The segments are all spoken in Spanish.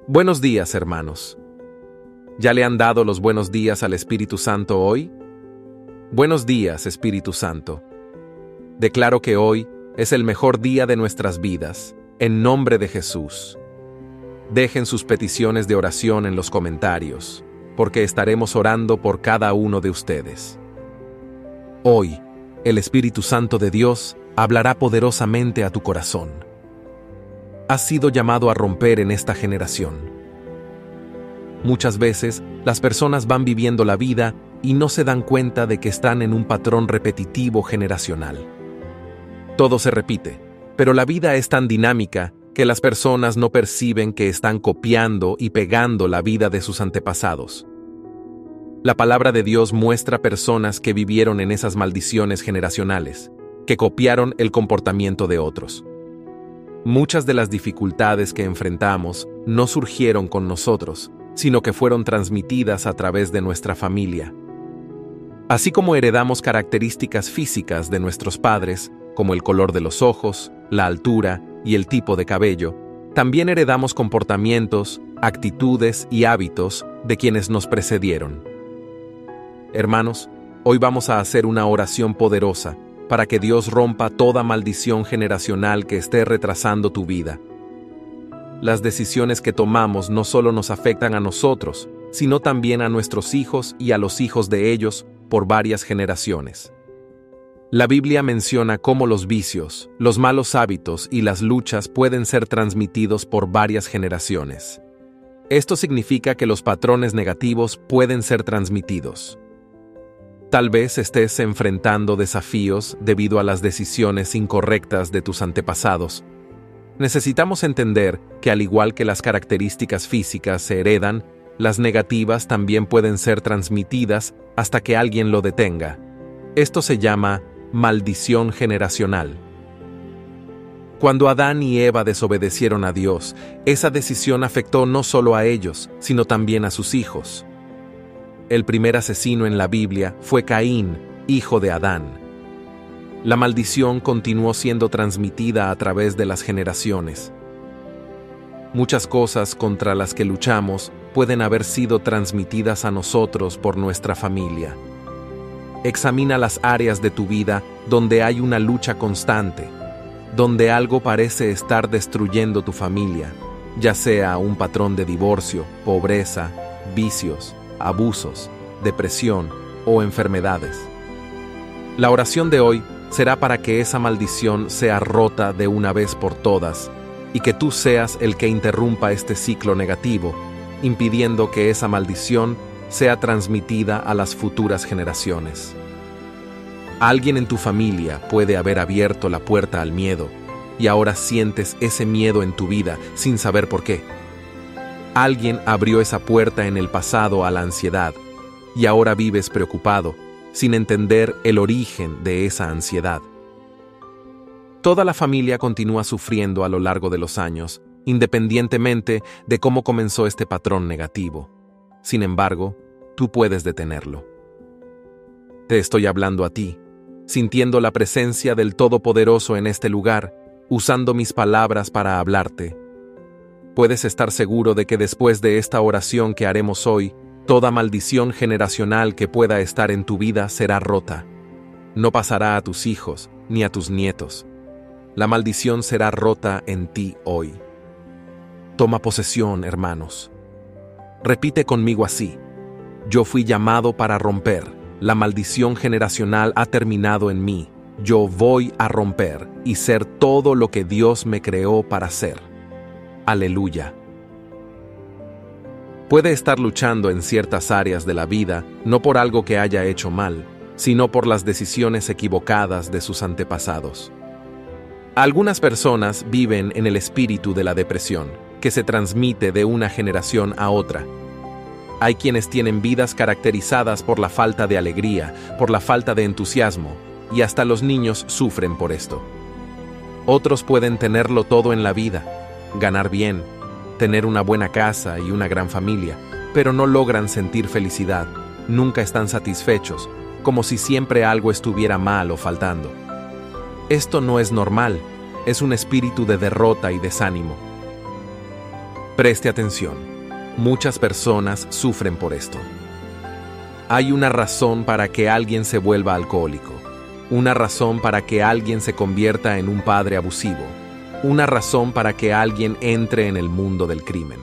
Buenos días, hermanos. ¿Ya le han dado los buenos días al Espíritu Santo hoy? Buenos días, Espíritu Santo. Declaro que hoy es el mejor día de nuestras vidas, en nombre de Jesús. Dejen sus peticiones de oración en los comentarios, porque estaremos orando por cada uno de ustedes. Hoy, el Espíritu Santo de Dios hablará poderosamente a tu corazón. Has sido llamado a romper en esta generación. Muchas veces, las personas van viviendo la vida y no se dan cuenta de que están en un patrón repetitivo generacional. Todo se repite, pero la vida es tan dinámica que las personas no perciben que están copiando y pegando la vida de sus antepasados. La palabra de Dios muestra personas que vivieron en esas maldiciones generacionales, que copiaron el comportamiento de otros. Muchas de las dificultades que enfrentamos no surgieron con nosotros, sino que fueron transmitidas a través de nuestra familia. Así como heredamos características físicas de nuestros padres, como el color de los ojos, la altura y el tipo de cabello, también heredamos comportamientos, actitudes y hábitos de quienes nos precedieron. Hermanos, hoy vamos a hacer una oración poderosa para que Dios rompa toda maldición generacional que esté retrasando tu vida. Las decisiones que tomamos no solo nos afectan a nosotros, sino también a nuestros hijos y a los hijos de ellos por varias generaciones. La Biblia menciona cómo los vicios, los malos hábitos y las luchas pueden ser transmitidos por varias generaciones. Esto significa que los patrones negativos pueden ser transmitidos. Tal vez estés enfrentando desafíos debido a las decisiones incorrectas de tus antepasados. Necesitamos entender que al igual que las características físicas se heredan, las negativas también pueden ser transmitidas hasta que alguien lo detenga. Esto se llama maldición generacional. Cuando Adán y Eva desobedecieron a Dios, esa decisión afectó no solo a ellos, sino también a sus hijos. El primer asesino en la Biblia fue Caín, hijo de Adán. La maldición continuó siendo transmitida a través de las generaciones. Muchas cosas contra las que luchamos pueden haber sido transmitidas a nosotros por nuestra familia. Examina las áreas de tu vida donde hay una lucha constante, donde algo parece estar destruyendo tu familia, ya sea un patrón de divorcio, pobreza, vicios, abusos, depresión o enfermedades. La oración de hoy será para que esa maldición sea rota de una vez por todas y que tú seas el que interrumpa este ciclo negativo, impidiendo que esa maldición sea transmitida a las futuras generaciones. Alguien en tu familia puede haber abierto la puerta al miedo y ahora sientes ese miedo en tu vida sin saber por qué. Alguien abrió esa puerta en el pasado a la ansiedad y ahora vives preocupado, sin entender el origen de esa ansiedad. Toda la familia continúa sufriendo a lo largo de los años, independientemente de cómo comenzó este patrón negativo. Sin embargo, tú puedes detenerlo. Te estoy hablando a ti, sintiendo la presencia del Todopoderoso en este lugar, usando mis palabras para hablarte. Puedes estar seguro de que después de esta oración que haremos hoy, toda maldición generacional que pueda estar en tu vida será rota. No pasará a tus hijos ni a tus nietos. La maldición será rota en ti hoy. Toma posesión, hermanos. Repite conmigo así: yo fui llamado para romper. La maldición generacional ha terminado en mí. Yo voy a romper y ser todo lo que Dios me creó para ser. Aleluya. Puede estar luchando en ciertas áreas de la vida, no por algo que haya hecho mal, sino por las decisiones equivocadas de sus antepasados. Algunas personas viven en el espíritu de la depresión, que se transmite de una generación a otra. Hay quienes tienen vidas caracterizadas por la falta de alegría, por la falta de entusiasmo, y hasta los niños sufren por esto. Otros pueden tenerlo todo en la vida, ganar bien, tener una buena casa y una gran familia, pero no logran sentir felicidad, nunca están satisfechos, como si siempre algo estuviera mal o faltando. Esto no es normal, es un espíritu de derrota y desánimo. Preste atención. Muchas personas sufren por esto. Hay una razón para que alguien se vuelva alcohólico, una razón para que alguien se convierta en un padre abusivo, una razón para que alguien entre en el mundo del crimen.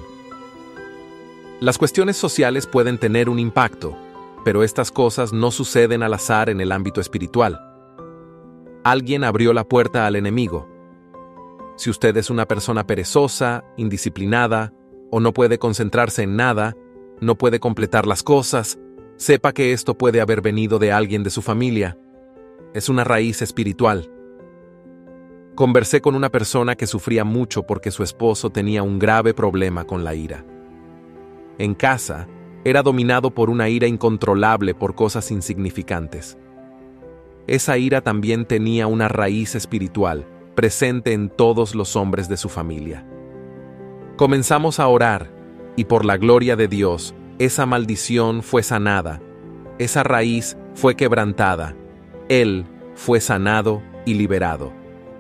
Las cuestiones sociales pueden tener un impacto, pero estas cosas no suceden al azar en el ámbito espiritual. Alguien abrió la puerta al enemigo. Si usted es una persona perezosa, indisciplinada, o no puede concentrarse en nada, no puede completar las cosas, sepa que esto puede haber venido de alguien de su familia. Es una raíz espiritual. Conversé con una persona que sufría mucho porque su esposo tenía un grave problema con la ira. En casa, era dominado por una ira incontrolable por cosas insignificantes. Esa ira también tenía una raíz espiritual, presente en todos los hombres de su familia. Comenzamos a orar, y por la gloria de Dios, esa maldición fue sanada, esa raíz fue quebrantada, él fue sanado y liberado.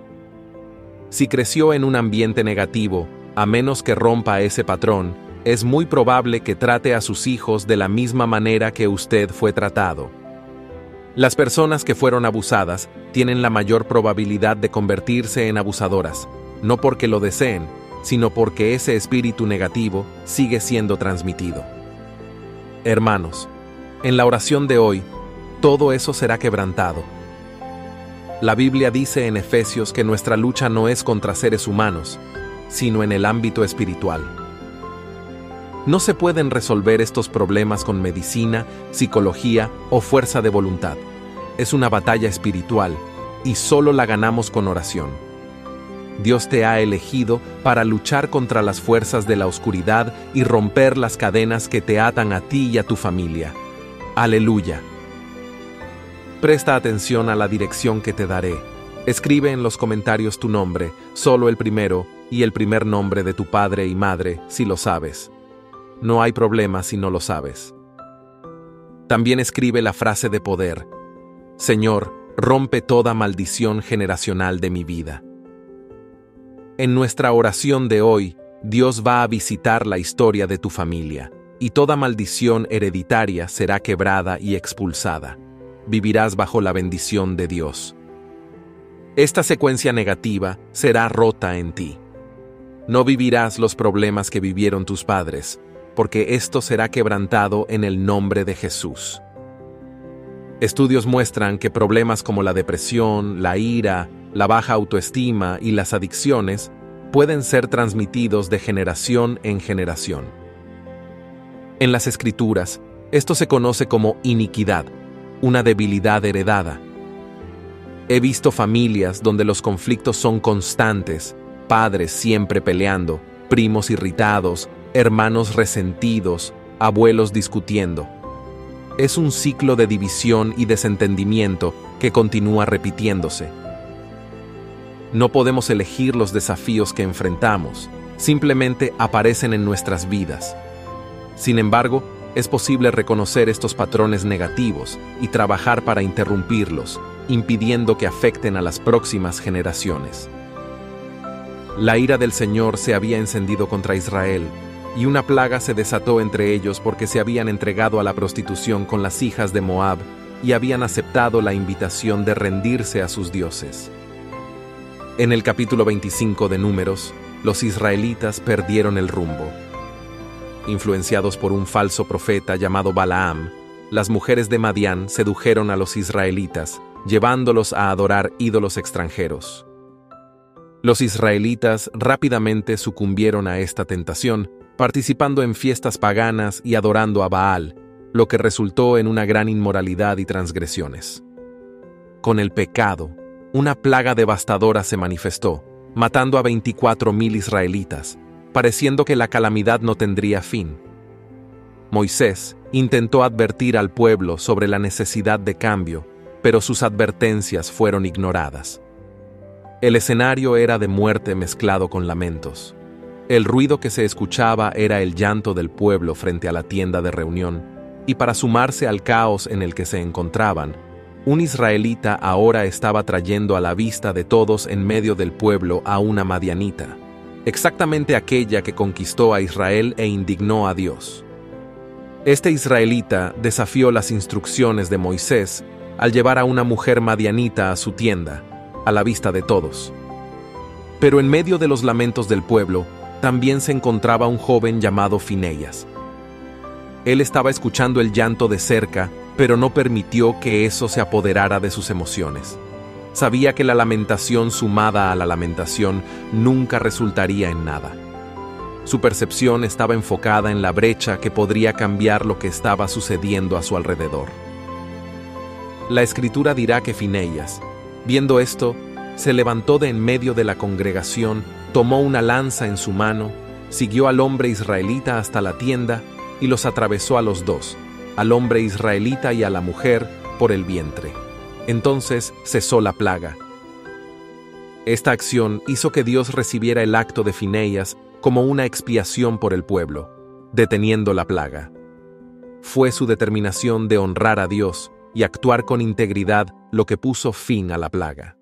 Si creció en un ambiente negativo, a menos que rompa ese patrón, es muy probable que trate a sus hijos de la misma manera que usted fue tratado. Las personas que fueron abusadas tienen la mayor probabilidad de convertirse en abusadoras, no porque lo deseen, sino porque ese espíritu negativo sigue siendo transmitido. Hermanos, en la oración de hoy, todo eso será quebrantado. La Biblia dice en Efesios que nuestra lucha no es contra seres humanos, sino en el ámbito espiritual. No se pueden resolver estos problemas con medicina, psicología o fuerza de voluntad. Es una batalla espiritual, y solo la ganamos con oración. Dios te ha elegido para luchar contra las fuerzas de la oscuridad y romper las cadenas que te atan a ti y a tu familia. Aleluya. Presta atención a la dirección que te daré. Escribe en los comentarios tu nombre, solo el primero, y el primer nombre de tu padre y madre, si lo sabes. No hay problema si no lo sabes. También escribe la frase de poder: Señor, rompe toda maldición generacional de mi vida. En nuestra oración de hoy, Dios va a visitar la historia de tu familia, y toda maldición hereditaria será quebrada y expulsada. Vivirás bajo la bendición de Dios. Esta secuencia negativa será rota en ti. No vivirás los problemas que vivieron tus padres, porque esto será quebrantado en el nombre de Jesús. Estudios muestran que problemas como la depresión, la ira, la baja autoestima y las adicciones pueden ser transmitidos de generación en generación. En las Escrituras, esto se conoce como iniquidad, una debilidad heredada. He visto familias donde los conflictos son constantes, padres siempre peleando, primos irritados, hermanos resentidos, abuelos discutiendo. Es un ciclo de división y desentendimiento que continúa repitiéndose. No podemos elegir los desafíos que enfrentamos, simplemente aparecen en nuestras vidas. Sin embargo, es posible reconocer estos patrones negativos y trabajar para interrumpirlos, impidiendo que afecten a las próximas generaciones. La ira del Señor se había encendido contra Israel, y una plaga se desató entre ellos porque se habían entregado a la prostitución con las hijas de Moab y habían aceptado la invitación de rendirse a sus dioses. En el capítulo 25 de Números, los israelitas perdieron el rumbo. Influenciados por un falso profeta llamado Balaam, las mujeres de Madián sedujeron a los israelitas, llevándolos a adorar ídolos extranjeros. Los israelitas rápidamente sucumbieron a esta tentación, participando en fiestas paganas y adorando a Baal, lo que resultó en una gran inmoralidad y transgresiones. Con el pecado, una plaga devastadora se manifestó, matando a 24,000 israelitas, pareciendo que la calamidad no tendría fin. Moisés intentó advertir al pueblo sobre la necesidad de cambio, pero sus advertencias fueron ignoradas. El escenario era de muerte mezclado con lamentos. El ruido que se escuchaba era el llanto del pueblo frente a la tienda de reunión, y para sumarse al caos en el que se encontraban, un israelita ahora estaba trayendo a la vista de todos en medio del pueblo a una madianita. exactamente aquella que conquistó a Israel e indignó a Dios. Este israelita desafió las instrucciones de Moisés al llevar a una mujer madianita a su tienda, a la vista de todos. Pero en medio de los lamentos del pueblo, también se encontraba un joven llamado Fineías. Él estaba escuchando el llanto de cerca, pero no permitió que eso se apoderara de sus emociones. Sabía que la lamentación sumada a la lamentación nunca resultaría en nada. Su percepción estaba enfocada en la brecha que podría cambiar lo que estaba sucediendo a su alrededor. La Escritura dirá que Fineías, viendo esto, se levantó de en medio de la congregación, tomó una lanza en su mano, siguió al hombre israelita hasta la tienda y los atravesó a los dos, al hombre israelita y a la mujer, por el vientre. Entonces cesó la plaga. Esta acción hizo que Dios recibiera el acto de Fineías como una expiación por el pueblo, deteniendo la plaga. Fue su determinación de honrar a Dios y actuar con integridad lo que puso fin a la plaga.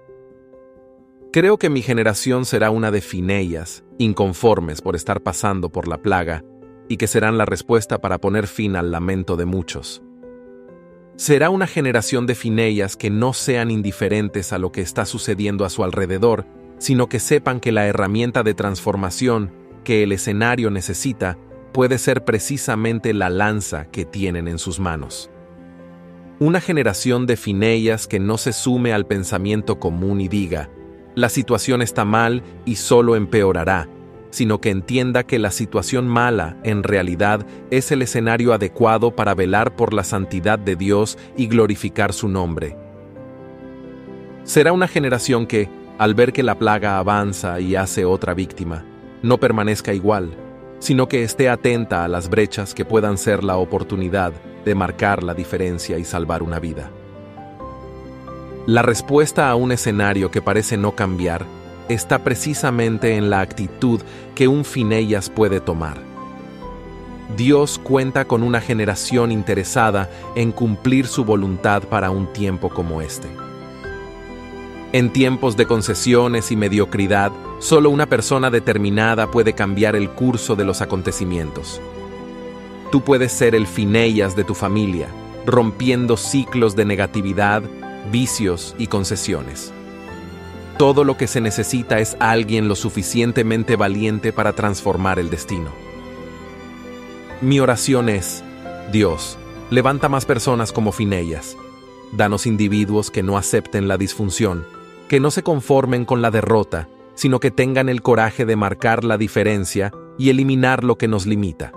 Creo que mi generación será una de Fineías, inconformes por estar pasando por la plaga, y que serán la respuesta para poner fin al lamento de muchos. Será una generación de Fineías que no sean indiferentes a lo que está sucediendo a su alrededor, sino que sepan que la herramienta de transformación que el escenario necesita puede ser precisamente la lanza que tienen en sus manos. Una generación de Fineías que no se sume al pensamiento común y diga, la situación está mal y solo empeorará, sino que entienda que la situación mala, en realidad, es el escenario adecuado para velar por la santidad de Dios y glorificar su nombre. Será una generación que, al ver que la plaga avanza y hace otra víctima, no permanezca igual, sino que esté atenta a las brechas que puedan ser la oportunidad de marcar la diferencia y salvar una vida. La respuesta a un escenario que parece no cambiar está precisamente en la actitud que un Fineías puede tomar. Dios cuenta con una generación interesada en cumplir su voluntad para un tiempo como este. En tiempos de concesiones y mediocridad, solo una persona determinada puede cambiar el curso de los acontecimientos. Tú puedes ser el Fineías de tu familia, rompiendo ciclos de negatividad, vicios y concesiones. Todo lo que se necesita es alguien lo suficientemente valiente para transformar el destino. Mi oración es, Dios, levanta más personas como Fineías. Danos individuos que no acepten la disfunción, que no se conformen con la derrota, sino que tengan el coraje de marcar la diferencia y eliminar lo que nos limita.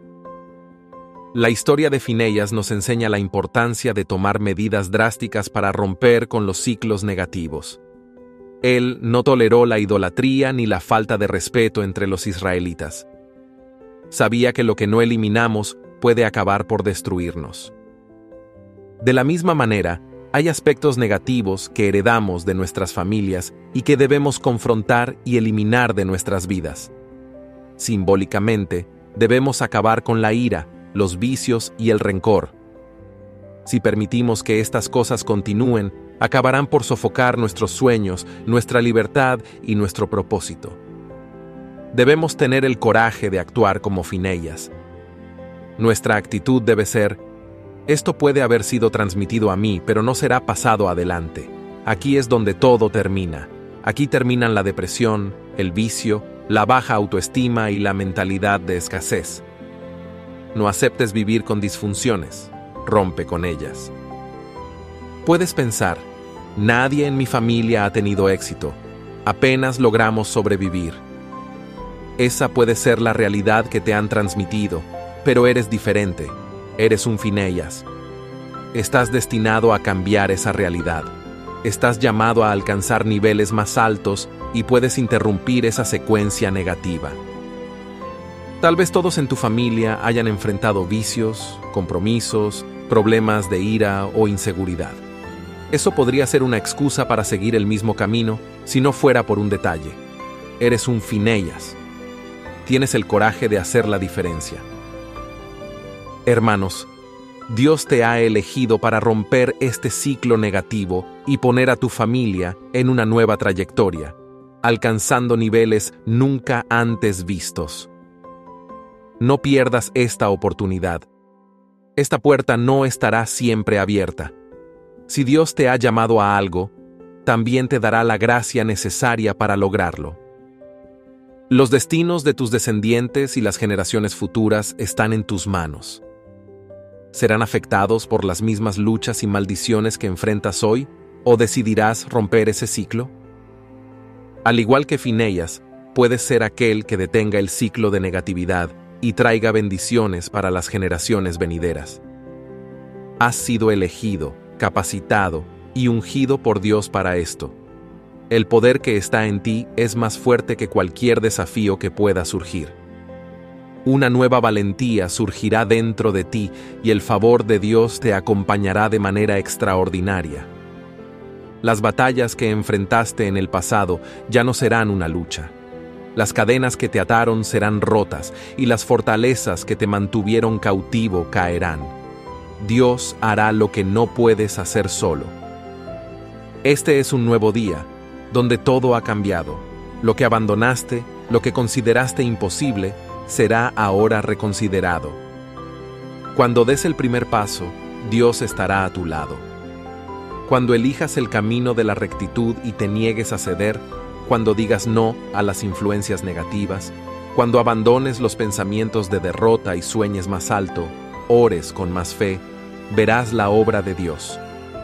La historia de Fineías nos enseña la importancia de tomar medidas drásticas para romper con los ciclos negativos. Él no toleró la idolatría ni la falta de respeto entre los israelitas. Sabía que lo que no eliminamos puede acabar por destruirnos. De la misma manera, hay aspectos negativos que heredamos de nuestras familias y que debemos confrontar y eliminar de nuestras vidas. Simbólicamente, debemos acabar con la ira, los vicios y el rencor. Si permitimos que estas cosas continúen, acabarán por sofocar nuestros sueños, nuestra libertad y nuestro propósito. Debemos tener el coraje de actuar como Fineías. Nuestra actitud debe ser: esto puede haber sido transmitido a mí, pero no será pasado adelante. Aquí es donde todo termina. Aquí terminan la depresión, el vicio, la baja autoestima y la mentalidad de escasez. No aceptes vivir con disfunciones. Rompe con ellas. Puedes pensar, nadie en mi familia ha tenido éxito. Apenas logramos sobrevivir. Esa puede ser la realidad que te han transmitido, pero eres diferente. Eres un Fineías. Estás destinado a cambiar esa realidad. Estás llamado a alcanzar niveles más altos y puedes interrumpir esa secuencia negativa. Tal vez todos en tu familia hayan enfrentado vicios, compromisos, problemas de ira o inseguridad. Eso podría ser una excusa para seguir el mismo camino si no fuera por un detalle. Eres un Fineías. Tienes el coraje de hacer la diferencia. Hermanos, Dios te ha elegido para romper este ciclo negativo y poner a tu familia en una nueva trayectoria, alcanzando niveles nunca antes vistos. No pierdas esta oportunidad. Esta puerta no estará siempre abierta. Si Dios te ha llamado a algo, también te dará la gracia necesaria para lograrlo. Los destinos de tus descendientes y las generaciones futuras están en tus manos. ¿Serán afectados por las mismas luchas y maldiciones que enfrentas hoy, o decidirás romper ese ciclo? Al igual que Fineas, puedes ser aquel que detenga el ciclo de negatividad y traiga bendiciones para las generaciones venideras. Has sido elegido, capacitado y ungido por Dios para esto. El poder que está en ti es más fuerte que cualquier desafío que pueda surgir. Una nueva valentía surgirá dentro de ti y el favor de Dios te acompañará de manera extraordinaria. Las batallas que enfrentaste en el pasado ya no serán una lucha. Las cadenas que te ataron serán rotas y las fortalezas que te mantuvieron cautivo caerán. Dios hará lo que no puedes hacer solo. Este es un nuevo día, donde todo ha cambiado. Lo que abandonaste, lo que consideraste imposible, será ahora reconsiderado. Cuando des el primer paso, Dios estará a tu lado. Cuando elijas el camino de la rectitud y te niegues a ceder, cuando digas no a las influencias negativas, cuando abandones los pensamientos de derrota y sueñes más alto, ores con más fe, verás la obra de Dios.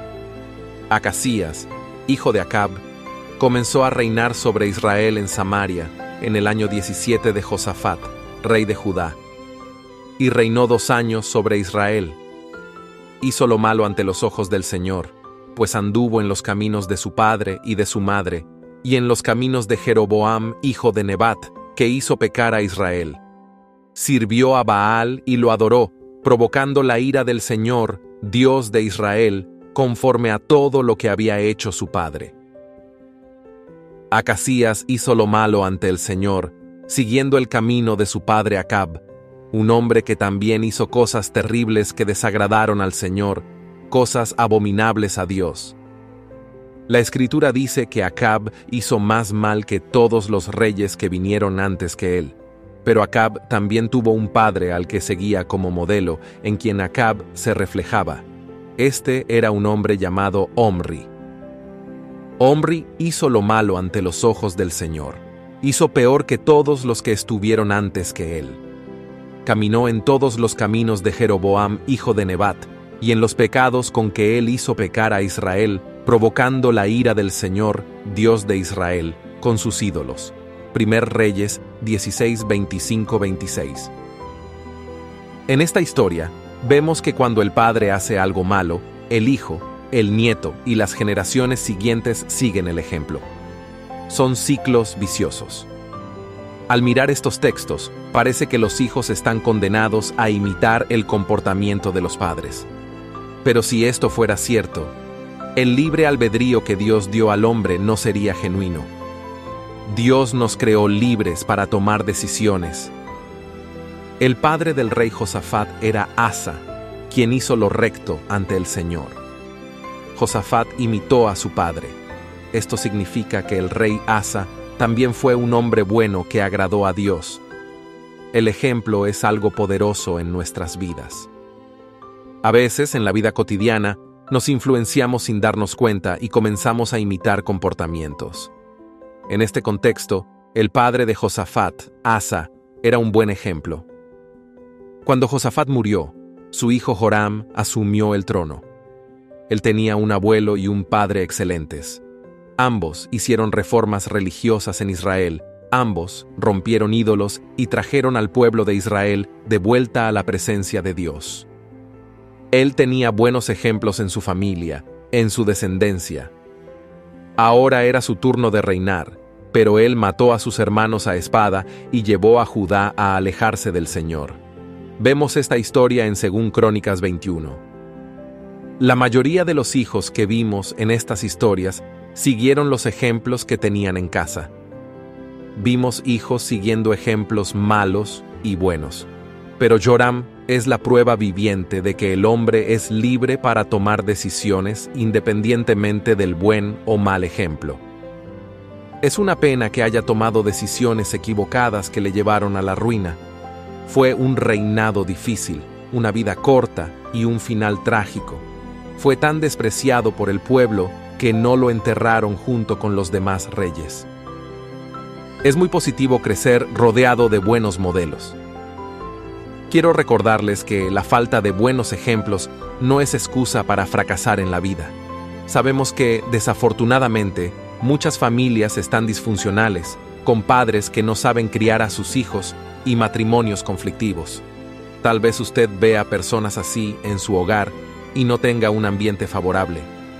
Acazías, hijo de Acab, comenzó a reinar sobre Israel en Samaria en el año 17 de Josafat, rey de Judá, y reinó 2 años sobre Israel. Hizo lo malo ante los ojos del Señor, pues anduvo en los caminos de su padre y de su madre, y en los caminos de Jeroboam, hijo de Nebat, que hizo pecar a Israel. Sirvió a Baal y lo adoró, provocando la ira del Señor, Dios de Israel, conforme a todo lo que había hecho su padre. Acazías hizo lo malo ante el Señor, siguiendo el camino de su padre Acab, un hombre que también hizo cosas terribles que desagradaron al Señor, cosas abominables a Dios. La Escritura dice que Acab hizo más mal que todos los reyes que vinieron antes que él. Pero Acab también tuvo un padre al que seguía como modelo, en quien Acab se reflejaba. Este era un hombre llamado Omri. Omri hizo lo malo ante los ojos del Señor. Hizo peor que todos los que estuvieron antes que él. Caminó en todos los caminos de Jeroboam, hijo de Nebat, y en los pecados con que él hizo pecar a Israel, provocando la ira del Señor, Dios de Israel, con sus ídolos. 1 Reyes 16, 25, 26. En esta historia, vemos que cuando el padre hace algo malo, el hijo, el nieto y las generaciones siguientes siguen el ejemplo. Son ciclos viciosos. Al mirar estos textos, parece que los hijos están condenados a imitar el comportamiento de los padres. Pero si esto fuera cierto, el libre albedrío que Dios dio al hombre no sería genuino. Dios nos creó libres para tomar decisiones. El padre del rey Josafat era Asa, quien hizo lo recto ante el Señor. Josafat imitó a su padre. Esto significa que el rey Asa también fue un hombre bueno que agradó a Dios. El ejemplo es algo poderoso en nuestras vidas. A veces, en la vida cotidiana, nos influenciamos sin darnos cuenta y comenzamos a imitar comportamientos. En este contexto, el padre de Josafat, Asa, era un buen ejemplo. Cuando Josafat murió, su hijo Joram asumió el trono. Él tenía un abuelo y un padre excelentes. Ambos hicieron reformas religiosas en Israel, ambos rompieron ídolos y trajeron al pueblo de Israel de vuelta a la presencia de Dios. Él tenía buenos ejemplos en su familia, en su descendencia. Ahora era su turno de reinar, pero él mató a sus hermanos a espada y llevó a Judá a alejarse del Señor. Vemos esta historia en 2 Crónicas 21. La mayoría de los hijos que vimos en estas historias siguieron los ejemplos que tenían en casa. Vimos hijos siguiendo ejemplos malos y buenos. Pero Joram es la prueba viviente de que el hombre es libre para tomar decisiones independientemente del buen o mal ejemplo. Es una pena que haya tomado decisiones equivocadas que le llevaron a la ruina. Fue un reinado difícil, una vida corta y un final trágico. Fue tan despreciado por el pueblo que no lo enterraron junto con los demás reyes. Es muy positivo crecer rodeado de buenos modelos. Quiero recordarles que la falta de buenos ejemplos no es excusa para fracasar en la vida. Sabemos que, desafortunadamente, muchas familias están disfuncionales, con padres que no saben criar a sus hijos y matrimonios conflictivos. Tal vez usted vea personas así en su hogar y no tenga un ambiente favorable.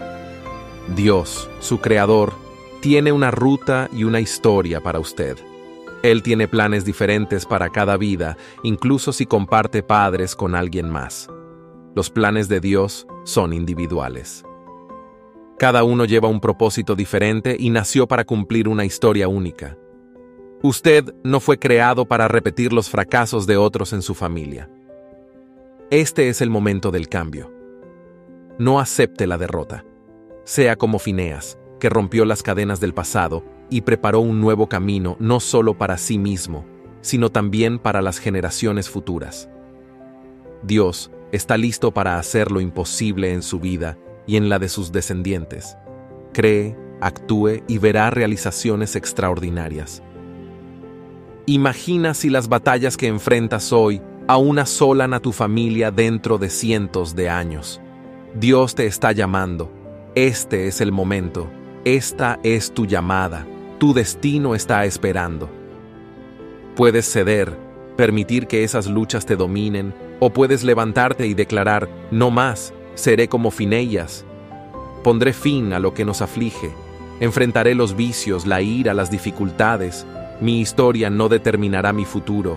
Dios, su Creador, tiene una ruta y una historia para usted. Él tiene planes diferentes para cada vida, incluso si comparte padres con alguien más. Los planes de Dios son individuales. Cada uno lleva un propósito diferente y nació para cumplir una historia única. Usted no fue creado para repetir los fracasos de otros en su familia. Este es el momento del cambio. No acepte la derrota. Sea como Fineas, que rompió las cadenas del pasado y preparó un nuevo camino no solo para sí mismo, sino también para las generaciones futuras. Dios está listo para hacer lo imposible en su vida y en la de sus descendientes. Cree, actúe y verá realizaciones extraordinarias. Imagina si las batallas que enfrentas hoy aún asolan a tu familia dentro de cientos de años. Dios te está llamando. Este es el momento. Esta es tu llamada. Tu destino está esperando. Puedes ceder, permitir que esas luchas te dominen, o puedes levantarte y declarar: no más, seré como Fineas. Pondré fin a lo que nos aflige. Enfrentaré los vicios, la ira, las dificultades. Mi historia no determinará mi futuro.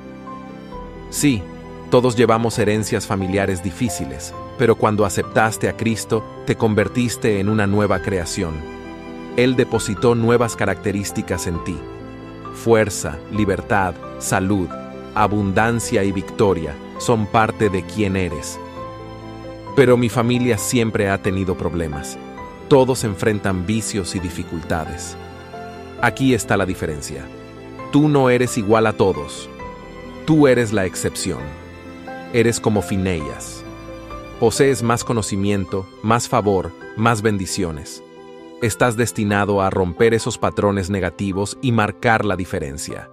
Sí, todos llevamos herencias familiares difíciles, pero cuando aceptaste a Cristo, te convertiste en una nueva creación. Él depositó nuevas características en ti: fuerza, libertad, salud, abundancia y victoria son parte de quién eres. Pero mi familia siempre ha tenido problemas. Todos enfrentan vicios y dificultades. Aquí está la diferencia. Tú no eres igual a todos. Tú eres la excepción. Eres como Fineas. Posees más conocimiento, más favor, más bendiciones. Estás destinado a romper esos patrones negativos y marcar la diferencia.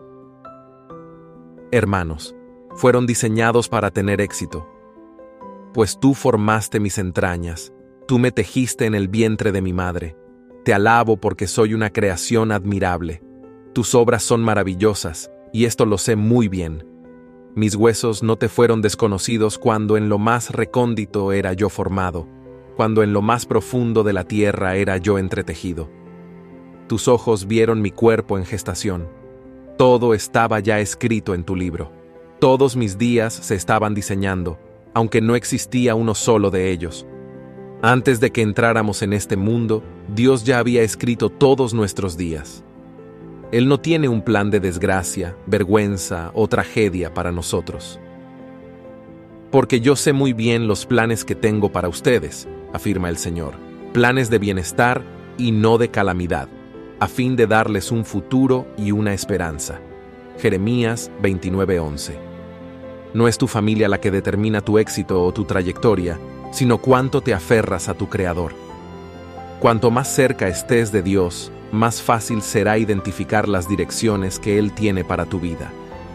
Hermanos, fueron diseñados para tener éxito. Pues tú formaste mis entrañas, tú me tejiste en el vientre de mi madre. Te alabo porque soy una creación admirable. Tus obras son maravillosas, y esto lo sé muy bien. Mis huesos no te fueron desconocidos cuando en lo más recóndito era yo formado, cuando en lo más profundo de la tierra era yo entretejido. Tus ojos vieron mi cuerpo en gestación. Todo estaba ya escrito en tu libro. Todos mis días se estaban diseñando, aunque no existía uno solo de ellos. Antes de que entráramos en este mundo, Dios ya había escrito todos nuestros días. Él no tiene un plan de desgracia, vergüenza o tragedia para nosotros. Porque yo sé muy bien los planes que tengo para ustedes, afirma el Señor, planes de bienestar y no de calamidad, a fin de darles un futuro y una esperanza. Jeremías 29:11. No es tu familia la que determina tu éxito o tu trayectoria, sino cuánto te aferras a tu Creador. Cuanto más cerca estés de Dios, más fácil será identificar las direcciones que Él tiene para tu vida.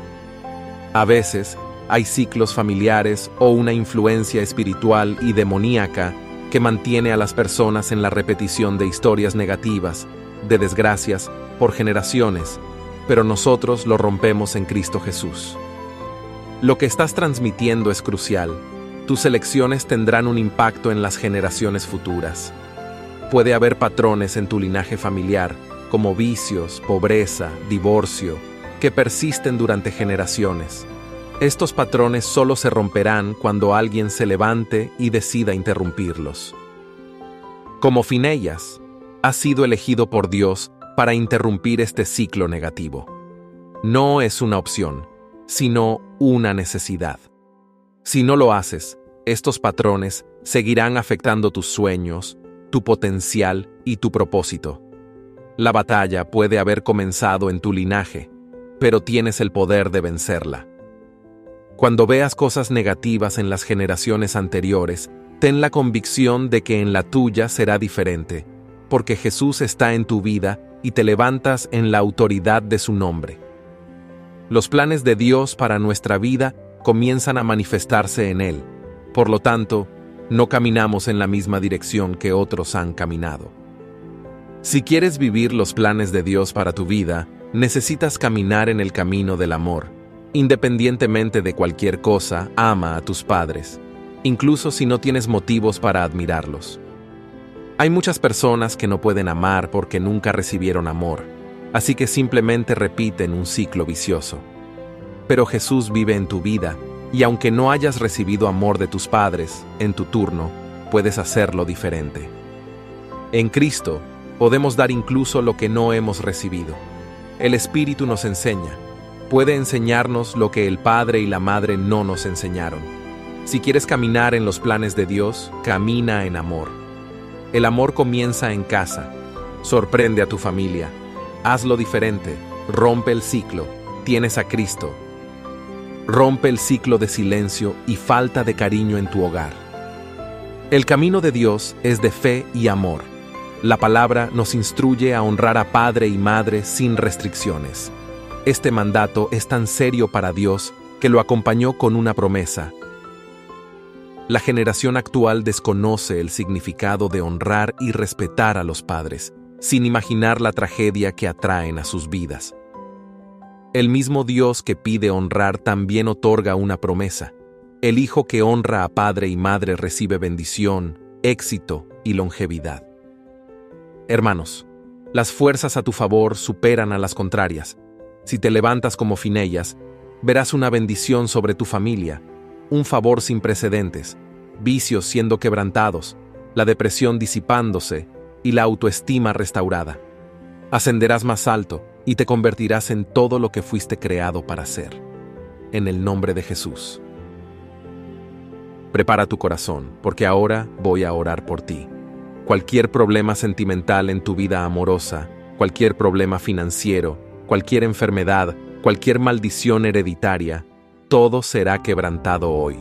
A veces, hay ciclos familiares o una influencia espiritual y demoníaca que mantiene a las personas en la repetición de historias negativas, de desgracias, por generaciones, pero nosotros lo rompemos en Cristo Jesús. Lo que estás transmitiendo es crucial. Tus elecciones tendrán un impacto en las generaciones futuras. Puede haber patrones en tu linaje familiar, como vicios, pobreza, divorcio, que persisten durante generaciones. Estos patrones solo se romperán cuando alguien se levante y decida interrumpirlos. Como Fineas, has sido elegido por Dios para interrumpir este ciclo negativo. No es una opción, sino una necesidad. Si no lo haces, estos patrones seguirán afectando tus sueños, tu potencial y tu propósito. La batalla puede haber comenzado en tu linaje, pero tienes el poder de vencerla. Cuando veas cosas negativas en las generaciones anteriores, ten la convicción de que en la tuya será diferente, porque Jesús está en tu vida y te levantas en la autoridad de su nombre. Los planes de Dios para nuestra vida comienzan a manifestarse en Él. Por lo tanto, no caminamos en la misma dirección que otros han caminado. Si quieres vivir los planes de Dios para tu vida, necesitas caminar en el camino del amor. Independientemente de cualquier cosa, ama a tus padres, incluso si no tienes motivos para admirarlos. Hay muchas personas que no pueden amar porque nunca recibieron amor, así que simplemente repiten un ciclo vicioso. Pero Jesús vive en tu vida, y aunque no hayas recibido amor de tus padres, en tu turno, puedes hacerlo diferente. En Cristo, podemos dar incluso lo que no hemos recibido. El Espíritu nos enseña. Puede enseñarnos lo que el Padre y la Madre no nos enseñaron. Si quieres caminar en los planes de Dios, camina en amor. El amor comienza en casa. Sorprende a tu familia. Hazlo diferente. Rompe el ciclo. Tienes a Cristo. Rompe el ciclo de silencio y falta de cariño en tu hogar. El camino de Dios es de fe y amor. La palabra nos instruye a honrar a padre y madre sin restricciones. Este mandato es tan serio para Dios que lo acompañó con una promesa. La generación actual desconoce el significado de honrar y respetar a los padres, sin imaginar la tragedia que atraen a sus vidas. El mismo Dios que pide honrar también otorga una promesa. El hijo que honra a padre y madre recibe bendición, éxito y longevidad. Hermanos, las fuerzas a tu favor superan a las contrarias. Si te levantas como Fineías, verás una bendición sobre tu familia, un favor sin precedentes, vicios siendo quebrantados, la depresión disipándose y la autoestima restaurada. Ascenderás más alto y te convertirás en todo lo que fuiste creado para ser. En el nombre de Jesús. Prepara tu corazón, porque ahora voy a orar por ti. Cualquier problema sentimental en tu vida amorosa, cualquier problema financiero, cualquier enfermedad, cualquier maldición hereditaria, todo será quebrantado hoy.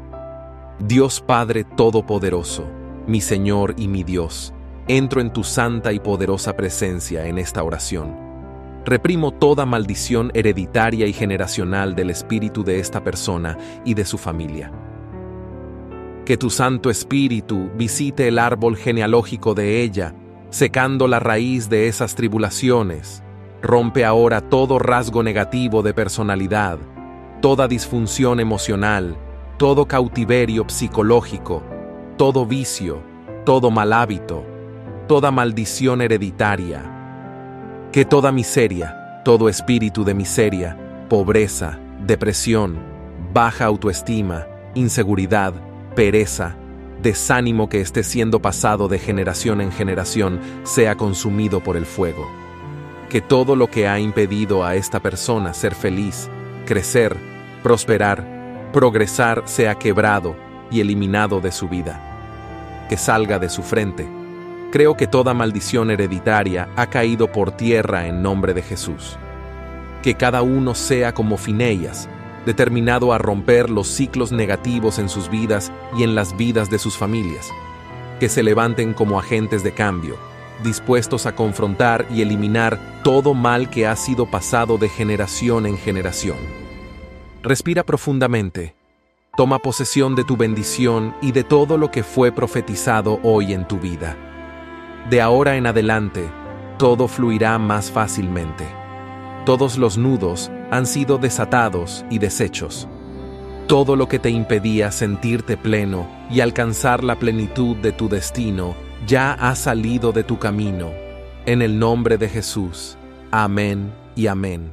Dios Padre Todopoderoso, mi Señor y mi Dios, entro en tu santa y poderosa presencia en esta oración. Reprimo toda maldición hereditaria y generacional del espíritu de esta persona y de su familia. Que tu Santo Espíritu visite el árbol genealógico de ella, secando la raíz de esas tribulaciones. Rompe ahora todo rasgo negativo de personalidad, toda disfunción emocional, todo cautiverio psicológico, todo vicio, todo mal hábito, toda maldición hereditaria. Que toda miseria, todo espíritu de miseria, pobreza, depresión, baja autoestima, inseguridad, pereza, desánimo que esté siendo pasado de generación en generación, sea consumido por el fuego. Que todo lo que ha impedido a esta persona ser feliz, crecer, prosperar, progresar sea quebrado y eliminado de su vida. Que salga de su frente. Creo que toda maldición hereditaria ha caído por tierra en nombre de Jesús. Que cada uno sea como Fineías, determinado a romper los ciclos negativos en sus vidas y en las vidas de sus familias. Que se levanten como agentes de cambio, dispuestos a confrontar y eliminar todo mal que ha sido pasado de generación en generación. Respira profundamente. Toma posesión de tu bendición y de todo lo que fue profetizado hoy en tu vida. De ahora en adelante, todo fluirá más fácilmente. Todos los nudos han sido desatados y deshechos. Todo lo que te impedía sentirte pleno y alcanzar la plenitud de tu destino ya ha salido de tu camino. En el nombre de Jesús. Amén y amén.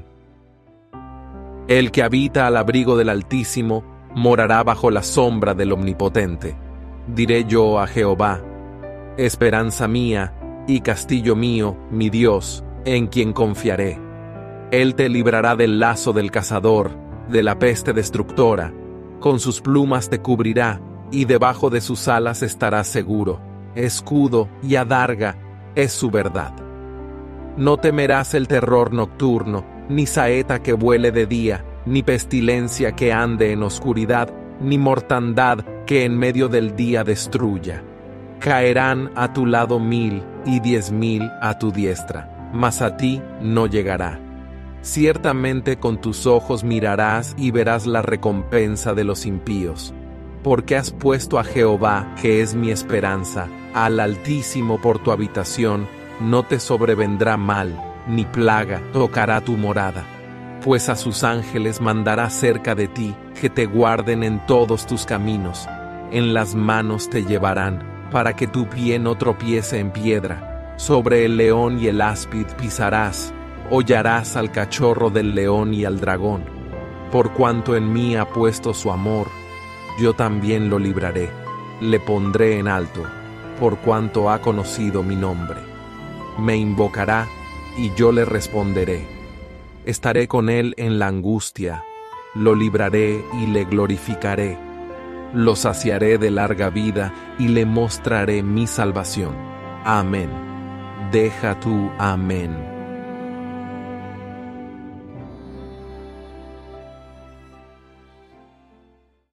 El que habita al abrigo del Altísimo morará bajo la sombra del Omnipotente. Diré yo a Jehová: esperanza mía y castillo mío, mi Dios, en quien confiaré. Él te librará del lazo del cazador, de la peste destructora. Con sus plumas te cubrirá, y debajo de sus alas estarás seguro. Escudo y adarga es su verdad. No temerás el terror nocturno, ni saeta que vuele de día, ni pestilencia que ande en oscuridad, ni mortandad que en medio del día destruya. Caerán a tu lado 1000 y 10.000 a tu diestra, mas a ti no llegará. Ciertamente con tus ojos mirarás y verás la recompensa de los impíos. Porque has puesto a Jehová, que es mi esperanza, al Altísimo por tu habitación, no te sobrevendrá mal, ni plaga tocará tu morada. Pues a sus ángeles mandará cerca de ti, que te guarden en todos tus caminos. En las manos te llevarán, para que tu pie no tropiece en piedra. Sobre el león y el áspid pisarás, hollarás al cachorro del león y al dragón. Por cuanto en mí ha puesto su amor, yo también lo libraré, le pondré en alto, por cuanto ha conocido mi nombre. Me invocará, y yo le responderé. Estaré con él en la angustia, lo libraré y le glorificaré. Lo saciaré de larga vida y le mostraré mi salvación. Amén. Deja tú, amén.